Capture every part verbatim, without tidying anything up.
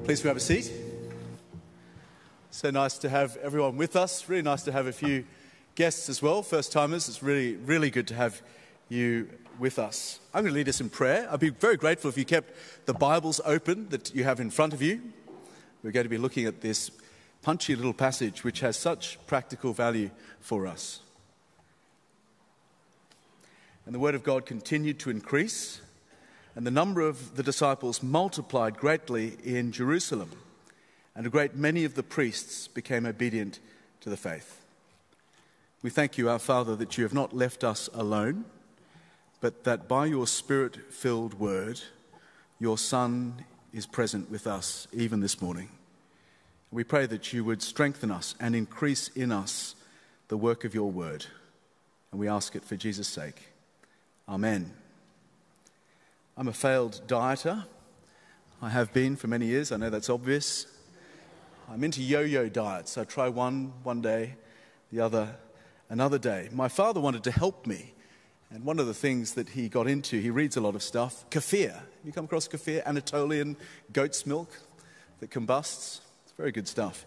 Please grab a seat. So nice to have everyone with us. Really nice to have a few guests as well, first-timers. It's really, really good to have you with us. I'm going to lead us in prayer. I'd be very grateful if you kept the Bibles open that you have in front of you. We're going to be looking at this punchy little passage which has such practical value for us. And the word of God continued to increase, and the number of the disciples multiplied greatly in Jerusalem, and a great many of the priests became obedient to the faith. We thank you, our Father, that you have not left us alone, but that by your Spirit-filled word, your Son is present with us even this morning. We pray that you would strengthen us and increase in us the work of your word, and we ask it for Jesus' sake. Amen. I'm a failed dieter. I have been for many years. I know that's obvious. I'm into yo-yo diets. I try one one day, the other another day. My father wanted to help me, and one of the things that he got into, he reads a lot of stuff, kefir. You come across kefir? Anatolian goat's milk that combusts. It's very good stuff.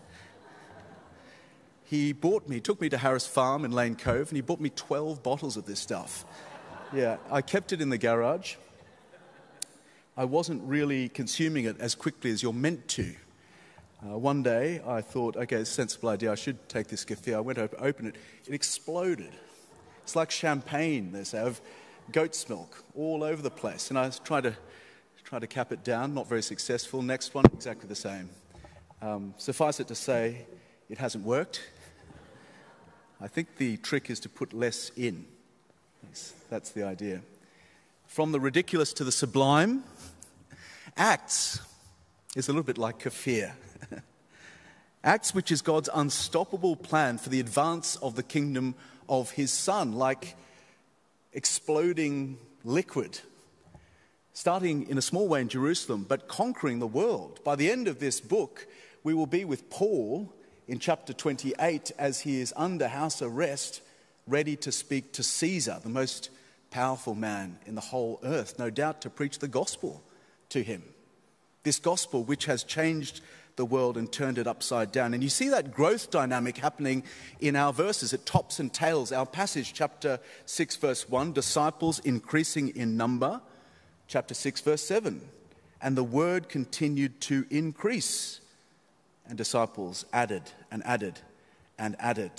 He bought me, took me to Harris Farm in Lane Cove, and he bought me twelve bottles of this stuff. Yeah, I kept it in the garage. I wasn't really consuming it as quickly as you're meant to. Uh, one day, I thought, okay, it's a sensible idea. I should take this kefir. I went to open it. It exploded. It's like champagne, they say, of goat's milk all over the place. And I tried to, tried to cap it down, not very successful. Next one, exactly the same. Um, suffice it to say, it hasn't worked. I think the trick is to put less in. That's, that's the idea. From the ridiculous to the sublime, Acts is a little bit like kefir. Acts, which is God's unstoppable plan for the advance of the kingdom of his Son, like exploding liquid, starting in a small way in Jerusalem, but conquering the world. By the end of this book, we will be with Paul in chapter twenty-eight as he is under house arrest, ready to speak to Caesar, the most powerful man in the whole earth, no doubt to preach the gospel to him. This gospel which has changed the world and turned it upside down. And you see that growth dynamic happening in our verses. It tops and tails our passage. Chapter six, verse one, disciples increasing in number. Chapter six, verse seven, and the word continued to increase, and disciples added and added and added.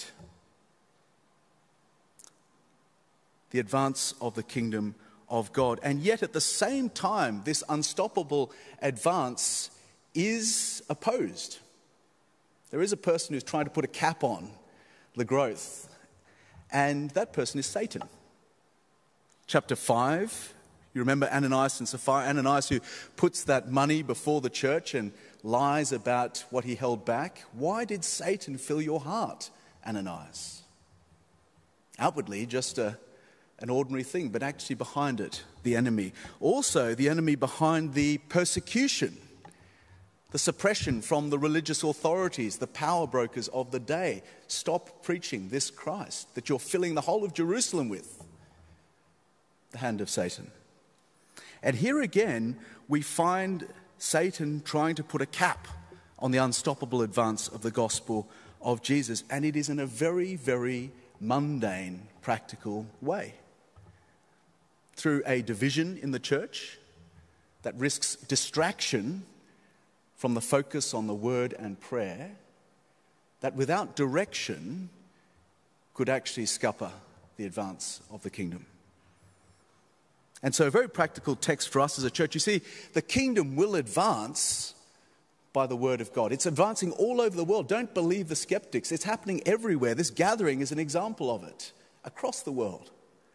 The advance of the kingdom of God. And yet at the same time, this unstoppable advance is opposed. There is a person who's trying to put a cap on the growth, and that person is Satan. Chapter five, you remember Ananias and Sapphira? Ananias, who puts that money before the church and lies about what he held back. Why did Satan fill your heart, Ananias? Outwardly, just a an ordinary thing, but actually behind it, the enemy. Also, the enemy behind the persecution, the suppression from the religious authorities, the power brokers of the day. Stop preaching this Christ that you're filling the whole of Jerusalem with. The hand of Satan. And here again, we find Satan trying to put a cap on the unstoppable advance of the gospel of Jesus. And it is in a very, very mundane, practical way. Through a division in the church that risks distraction from the focus on the word and prayer, that without direction could actually scupper the advance of the kingdom. And so a very practical text for us as a church. You see, the kingdom will advance by the word of God. It's advancing all over the world. Don't believe the skeptics. It's happening everywhere. This gathering is an example of it across the world.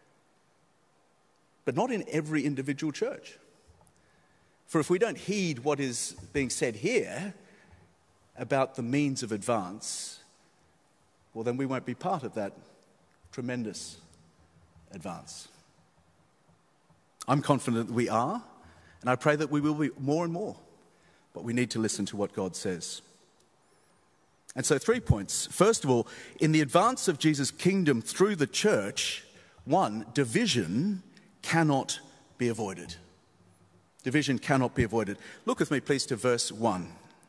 But not in every individual church. For if we don't heed what is being said here about the means of advance, well, then we won't be part of that tremendous advance. I'm confident that we are, and I pray that we will be more and more. But we need to listen to what God says. And so three points. First of all, in the advance of Jesus' kingdom through the church, one, division cannot be avoided. Division cannot be avoided. Look with me, please, to verse one.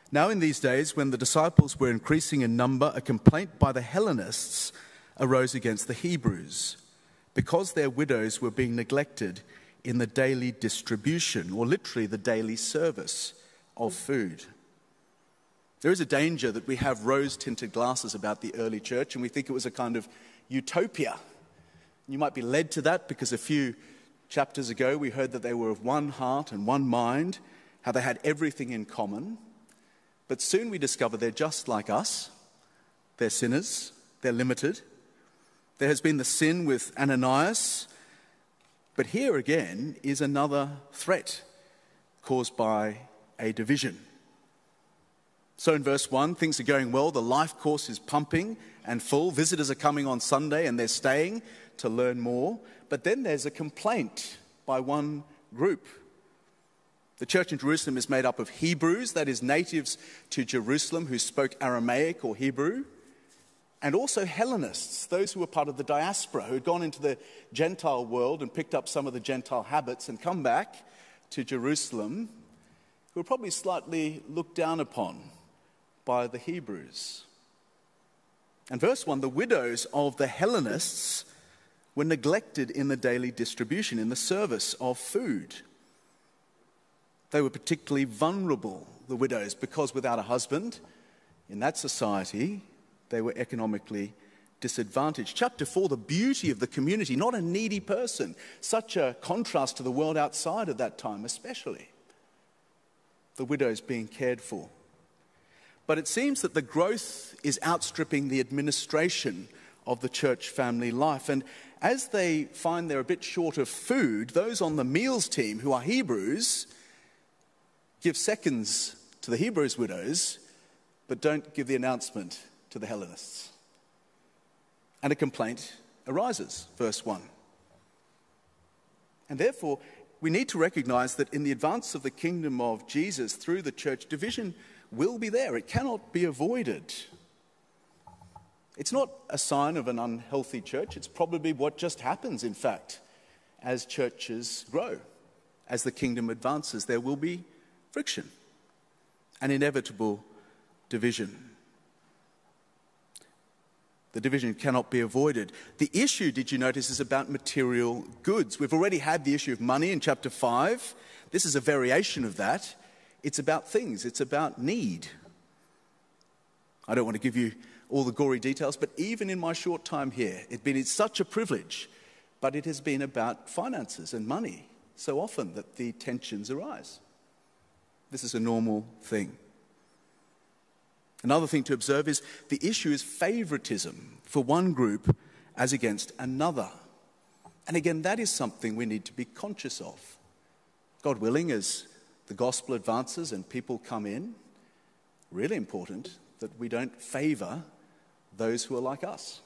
Now in these days, when the disciples were increasing in number, a complaint by the Hellenists arose against the Hebrews, because their widows were being neglected in the daily distribution, or literally the daily service of food. There is a danger that we have rose-tinted glasses about the early church, and we think it was a kind of utopia. You might be led to that because a few chapters ago we heard that they were of one heart and one mind, how they had everything in common. But soon we discover they're just like us. They're sinners. They're limited. There has been the sin with Ananias. But here again is another threat caused by a division. So in verse one, things are going well. The life course is pumping and full. Visitors are coming on Sunday and they're staying to learn more. But then there's a complaint by one group. The church in Jerusalem is made up of Hebrews, that is natives to Jerusalem who spoke Aramaic or Hebrew, and also Hellenists, those who were part of the diaspora, who had gone into the Gentile world and picked up some of the Gentile habits and come back to Jerusalem, who were probably slightly looked down upon by the Hebrews. And verse one, the widows of the Hellenists were neglected in the daily distribution, in the service of food. They were particularly vulnerable, the widows, because without a husband in that society, they were economically disadvantaged. Chapter four, the beauty of the community, not a needy person. Such a contrast to the world outside at that time, especially. The widows being cared for. But it seems that the growth is outstripping the administration of the church family life. And as they find they're a bit short of food, those on the meals team who are Hebrews give seconds to the Hebrews' widows, but don't give the announcement to the Hellenists. And a complaint arises, verse one. And therefore, we need to recognize that in the advance of the kingdom of Jesus through the church, division will be there. It cannot be avoided. It's not a sign of an unhealthy church. It's probably what just happens, in fact, as churches grow, as the kingdom advances. There will be friction, an inevitable division. The division cannot be avoided. The issue, did you notice, is about material goods. We've already had the issue of money in chapter five. This is a variation of that. It's about things. It's about need. I don't want to give you all the gory details, but even in my short time here, it's been such a privilege, but it has been about finances and money so often that the tensions arise. This is a normal thing. Another thing to observe is the issue is favoritism for one group as against another. And again, that is something we need to be conscious of. God willing, as the gospel advances and people come in, really important that we don't favour those who are like us.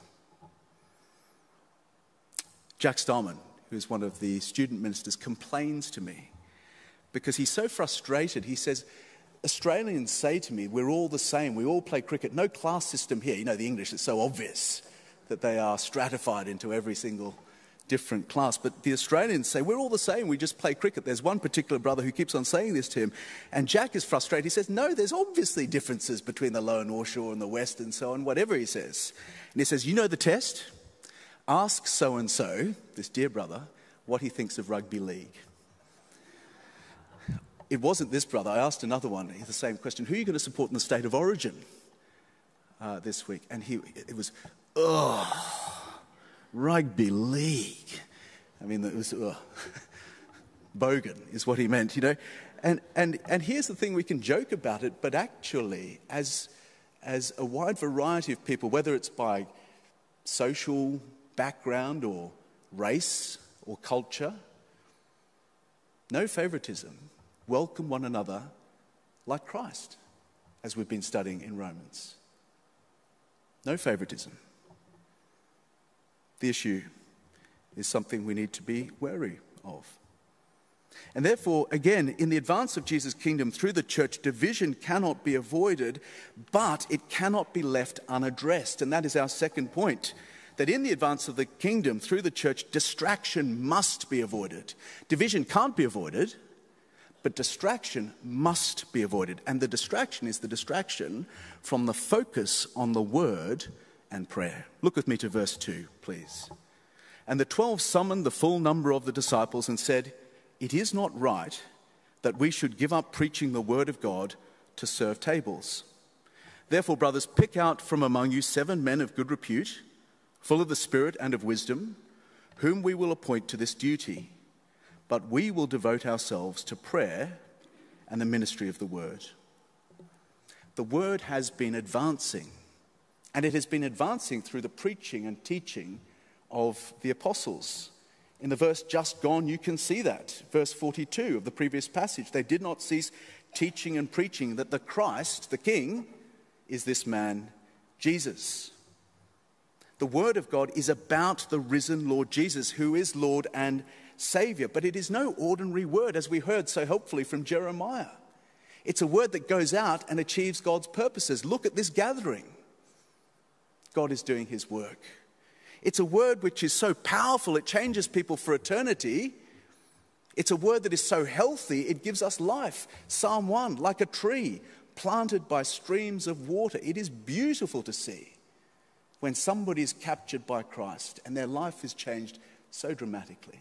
Jack Starman, who's one of the student ministers, complains to me because he's so frustrated. He says, Australians say to me, we're all the same, we all play cricket, no class system here. You know, the English is so obvious that they are stratified into every single different class. But the Australians say, we're all the same, we just play cricket. There's one particular brother who keeps on saying this to him, and Jack is frustrated. He says, no, there's obviously differences between the Lower North Shore and the West and so on, whatever he says. And he says, you know the test? Ask so-and-so, this dear brother, what he thinks of rugby league. It wasn't this brother. I asked another one the same question. Who are you going to support in the state of origin uh, this week? And he, it was, ugh, rugby league. I mean, it was, ugh. Bogan is what he meant, you know. And, and, and here's the thing, we can joke about it, but actually, as, as a wide variety of people, whether it's by social background or race or culture, no favoritism. Welcome one another like Christ, as we've been studying in Romans. No favoritism. The issue is something we need to be wary of. And therefore, again, in the advance of Jesus' kingdom through the church, division cannot be avoided, but it cannot be left unaddressed. And that is our second point, that in the advance of the kingdom through the church, distraction must be avoided. Division can't be avoided, But distraction must be avoided. And the distraction is the distraction from the focus on the word and prayer. Look with me to verse two, please. And the twelve summoned the full number of the disciples and said, "It is not right that we should give up preaching the word of God to serve tables. Therefore, brothers, pick out from among you seven men of good repute, full of the Spirit and of wisdom, whom we will appoint to this duty. But we will devote ourselves to prayer and the ministry of the word." The word has been advancing, and it has been advancing through the preaching and teaching of the apostles. In the verse just gone, you can see that. Verse forty-two of the previous passage. They did not cease teaching and preaching that the Christ, the King, is this man, Jesus. The word of God is about the risen Lord Jesus, who is Lord and Savior. But it is no ordinary word, as we heard so helpfully from Jeremiah. It's a word that goes out and achieves God's purposes. Look at this gathering. God is doing his work. It's a word which is so powerful, it changes people for eternity. It's a word that is so healthy, it gives us life. Psalm one, like a tree planted by streams of water. It is beautiful to see when somebody is captured by Christ and their life is changed so dramatically.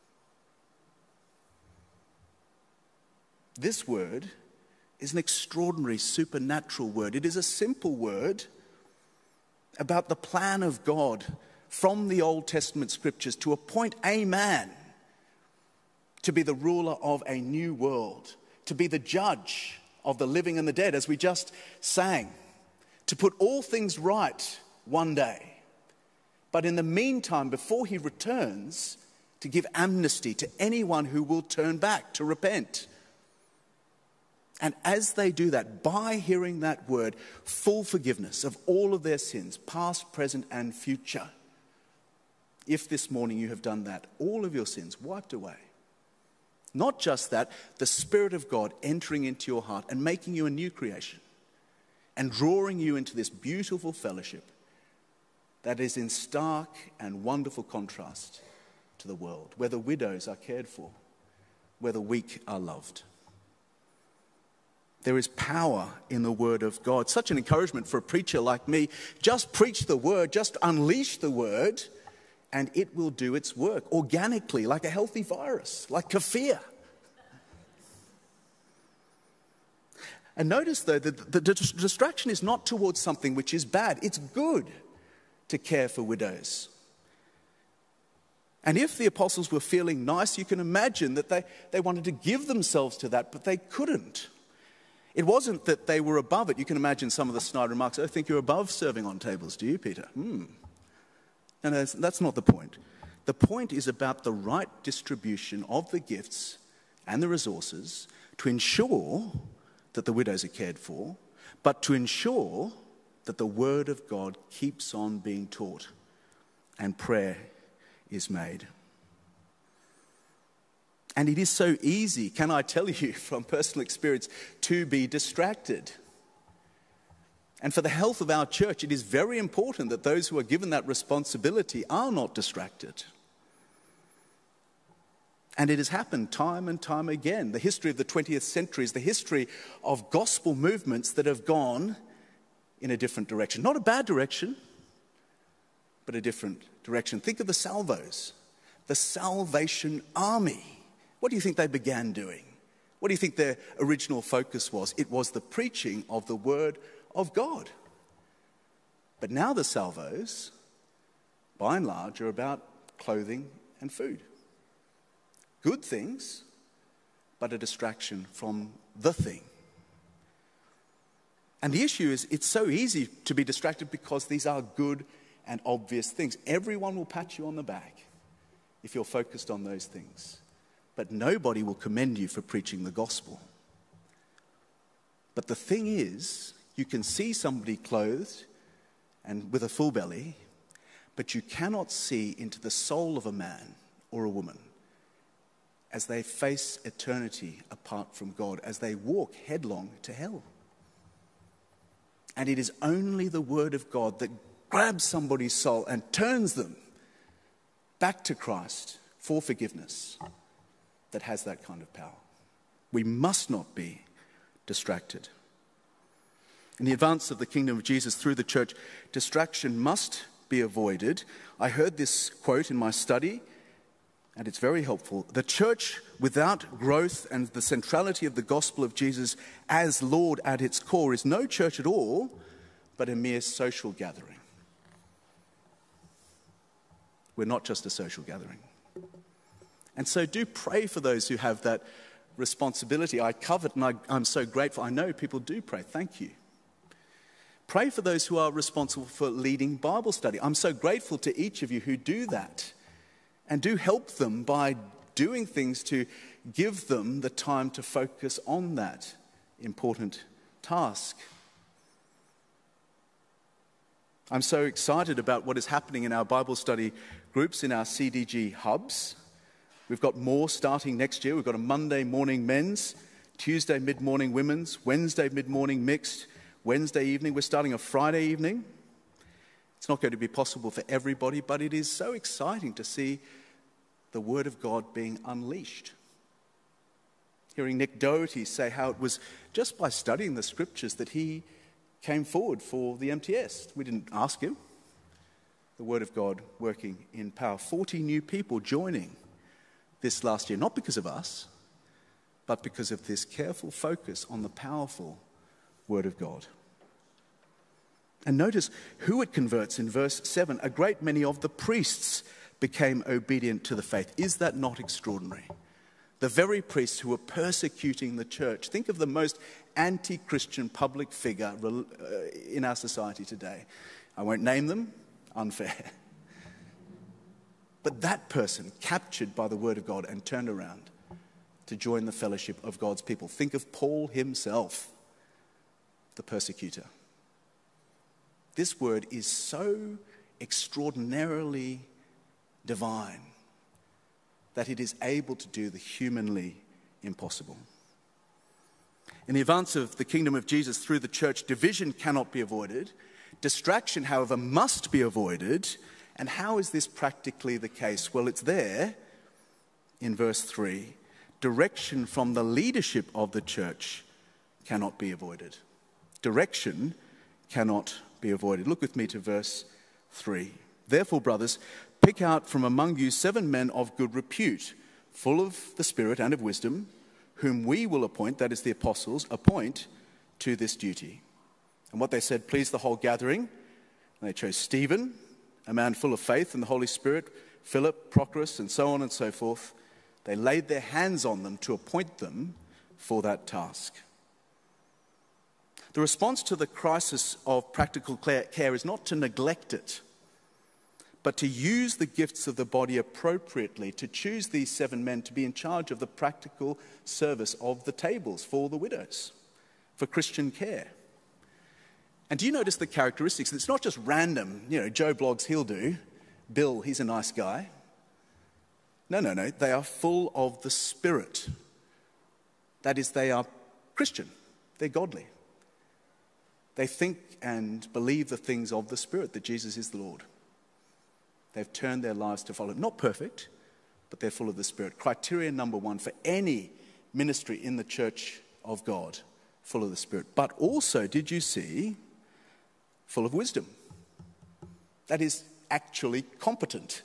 This word is an extraordinary supernatural word. It is a simple word about the plan of God from the Old Testament scriptures to appoint a man to be the ruler of a new world, to be the judge of the living and the dead, as we just sang, to put all things right one day. But in the meantime, before he returns, to give amnesty to anyone who will turn back, to repent. And as they do that, by hearing that word, full forgiveness of all of their sins, past, present, and future. If this morning you have done that, all of your sins wiped away. Not just that, the Spirit of God entering into your heart and making you a new creation and drawing you into this beautiful fellowship that is in stark and wonderful contrast to the world, where the widows are cared for, where the weak are loved. There is power in the word of God. Such an encouragement for a preacher like me. Just preach the word, just unleash the word, and it will do its work organically, like a healthy virus, like kefir. And notice, though, that the distraction is not towards something which is bad. It's good to care for widows. And if the apostles were feeling nice, you can imagine that they, they wanted to give themselves to that, but they couldn't. It wasn't that they were above it. You can imagine some of the snide remarks. "I think you're above serving on tables, do you, Peter?" Hmm. No, no, that's not the point. The point is about the right distribution of the gifts and the resources to ensure that the widows are cared for, but to ensure that the word of God keeps on being taught and prayer is made. And it is so easy, can I tell you from personal experience, to be distracted. And for the health of our church, it is very important that those who are given that responsibility are not distracted. And it has happened time and time again. The history of the twentieth century is the history of gospel movements that have gone in a different direction. Not a bad direction, but a different direction. Think of the Salvos, the Salvation Army. What do you think they began doing? What do you think their original focus was? It was the preaching of the word of God. But now the Salvos, by and large, are about clothing and food. Good things, but a distraction from the thing. And the issue is, it's so easy to be distracted because these are good and obvious things. Everyone will pat you on the back if you're focused on those things. But nobody will commend you for preaching the gospel. But the thing is, you can see somebody clothed and with a full belly, but you cannot see into the soul of a man or a woman as they face eternity apart from God, as they walk headlong to hell. And it is only the word of God that grabs somebody's soul and turns them back to Christ for forgiveness that has that kind of power. We must not be distracted. In the advance of the kingdom of Jesus through the church, distraction must be avoided. I heard this quote in my study, and it's very helpful. The church without growth and the centrality of the gospel of Jesus as Lord at its core is no church at all, but a mere social gathering. We're not just a social gathering. And so do pray for those who have that responsibility. I covet and I, I'm so grateful. I know people do pray. Thank you. Pray for those who are responsible for leading Bible study. I'm so grateful to each of you who do that. And do help them by doing things to give them the time to focus on that important task. I'm so excited about what is happening in our Bible study groups, in our C D G hubs. We've got more starting next year. We've got a Monday morning men's, Tuesday mid-morning women's, Wednesday mid-morning mixed, Wednesday evening. We're starting a Friday evening. It's not going to be possible for everybody, but it is so exciting to see the Word of God being unleashed. Hearing Nick Doherty say how it was just by studying the Scriptures that he came forward for the M T S. We didn't ask him. The Word of God working in power. forty new people joining this last year, not because of us, but because of this careful focus on the powerful Word of God. And notice who it converts in verse seven. A great many of the priests became obedient to the faith. Is that not extraordinary? The very priests who were persecuting the church. Think of the most anti-Christian public figure in our society today. I won't name them, unfair. But that person captured by the Word of God and turned around to join the fellowship of God's people. Think of Paul himself, the persecutor. This word is so extraordinarily divine that it is able to do the humanly impossible. In the advance of the kingdom of Jesus through the church, division cannot be avoided. Distraction, however, must be avoided. And how is this practically the case? Well, it's there in verse three. Direction from the leadership of the church cannot be avoided. Direction cannot be avoided. Look with me to verse three. Therefore, brothers, pick out from among you seven men of good repute, full of the Spirit and of wisdom, whom we will appoint, that is the apostles, appoint to this duty. And what they said pleased the whole gathering. And they chose Stephen, a man full of faith and the Holy Spirit, Philip, Prochorus, and so on and so forth. They laid their hands on them to appoint them for that task. The response to the crisis of practical care is not to neglect it, but to use the gifts of the body appropriately, to choose these seven men to be in charge of the practical service of the tables for the widows, for Christian care. And do you notice the characteristics? It's not just random, you know, Joe blogs, he'll do. Bill, he's a nice guy. No, no, no. They are full of the Spirit. That is, they are Christian. They're godly. They think and believe the things of the Spirit, that Jesus is the Lord. They've turned their lives to follow. Not perfect, but they're full of the Spirit. Criteria number one for any ministry in the church of God, full of the Spirit. But also, did you see, full of wisdom? That is actually competent.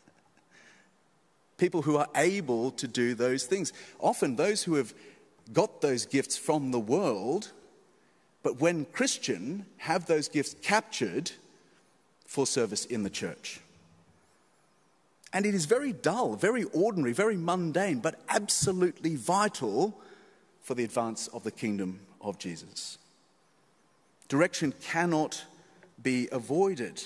People who are able to do those things. Often those who have got those gifts from the world, but when Christian, have those gifts captured for service in the church. And it is very dull, very ordinary, very mundane, but absolutely vital for the advance of the kingdom of Jesus. Direction cannot be avoided.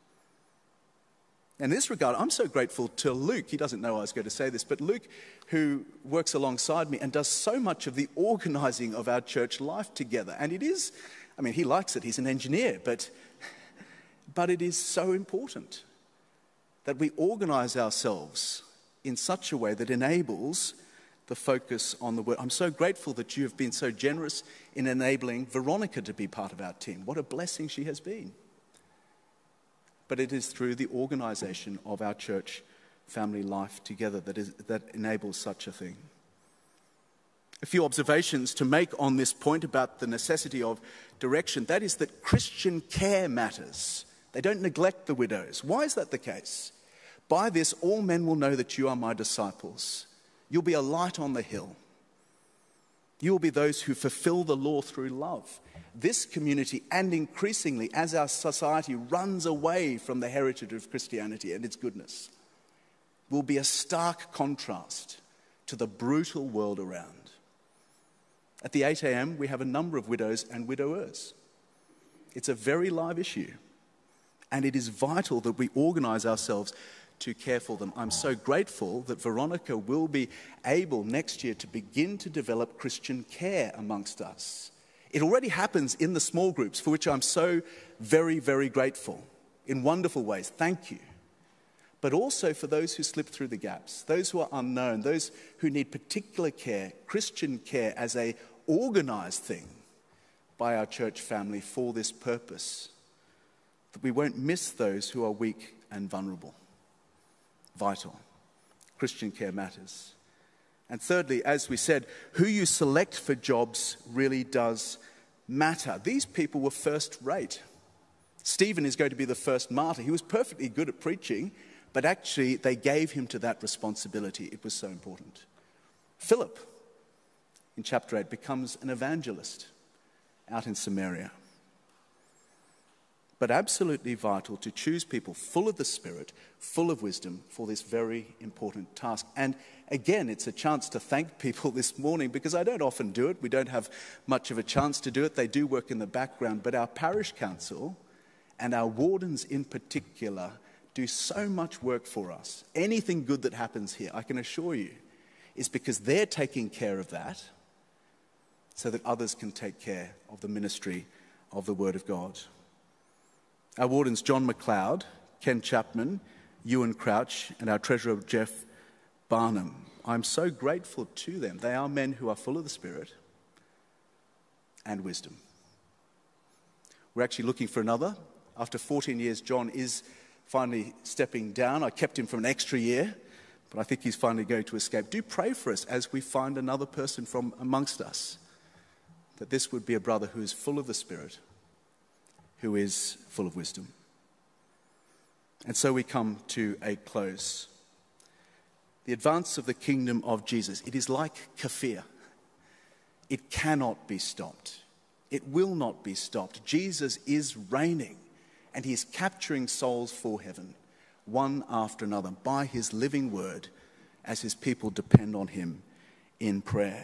In this regard, I'm so grateful to Luke. He doesn't know I was going to say this, but Luke, who works alongside me and does so much of the organizing of our church life together. And it is, I mean, he likes it. He's an engineer, but, but it is so important that we organize ourselves in such a way that enables the focus on the word. I'm so grateful that you have been so generous in enabling Veronica to be part of our team. What a blessing she has been. But it is through the organization of our church family life together that is that enables such a thing. A few observations to make on this point about the necessity of direction. That is that Christian care matters. They don't neglect the widows. Why is that the case? By this, all men will know that you are my disciples. You'll be a light on the hill. You will be those who fulfill the law through love. This community, and increasingly as our society runs away from the heritage of Christianity and its goodness, will be a stark contrast to the brutal world around. At the eight a.m, we have a number of widows and widowers. It's a very live issue, and it is vital that we organise ourselves to care for them. I'm so grateful that Veronica will be able next year to begin to develop Christian care amongst us. It already happens in the small groups, for which I'm so very, very grateful in wonderful ways. Thank you. But also for those who slip through the gaps, those who are unknown, those who need particular care, Christian care as a organised thing by our church family for this purpose, that we won't miss those who are weak and vulnerable. Vital. Christian care matters. And thirdly, as we said, who you select for jobs really does matter. These people were first rate. Stephen is going to be the first martyr. He was perfectly good at preaching, but actually they gave him to that responsibility. It was so important. Philip, in chapter eight, becomes an evangelist out in Samaria. But absolutely vital to choose people full of the Spirit, full of wisdom for this very important task. And again, it's a chance to thank people this morning, because I don't often do it. We don't have much of a chance to do it. They do work in the background. But our parish council and our wardens in particular do so much work for us. Anything good that happens here, I can assure you, is because they're taking care of that so that others can take care of the ministry of the Word of God. Our wardens, John McLeod, Ken Chapman, Ewan Crouch, and our treasurer, Jeff Barnum. I'm so grateful to them. They are men who are full of the Spirit and wisdom. We're actually looking for another. After fourteen years, John is finally stepping down. I kept him for an extra year, but I think he's finally going to escape. Do pray for us as we find another person from amongst us, that this would be a brother who is full of the Spirit, who is full of wisdom. And so we come to a close. The advance of the kingdom of Jesus, it is like kefir. It cannot be stopped. It will not be stopped. Jesus is reigning, and he is capturing souls for heaven, one after another, by his living word, as his people depend on him in prayer.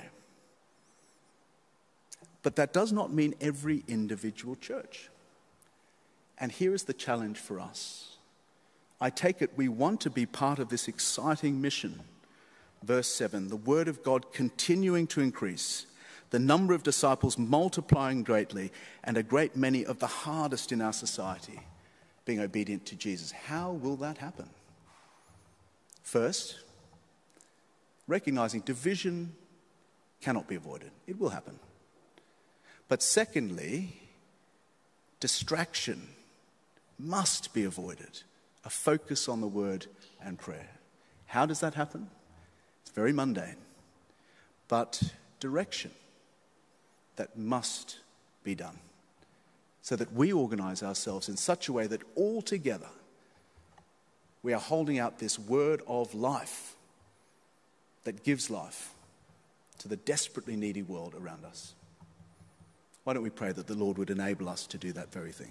But that does not mean every individual church. And here is the challenge for us. I take it we want to be part of this exciting mission. Verse seven, the word of God continuing to increase, the number of disciples multiplying greatly, and a great many of the hardest in our society being obedient to Jesus. How will that happen? First, recognizing division cannot be avoided. It will happen. But secondly, distraction must be avoided. A focus on the word and prayer. How does that happen? It's very mundane. But direction that must be done, so that we organize ourselves in such a way that all together we are holding out this word of life that gives life to the desperately needy world around us. Why don't we pray that the Lord would enable us to do that very thing?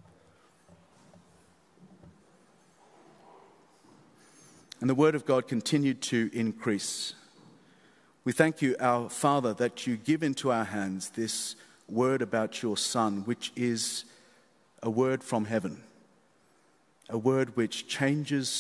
And the word of God continued to increase. We thank you, our Father, that you give into our hands this word about your Son, which is a word from heaven, a word which changes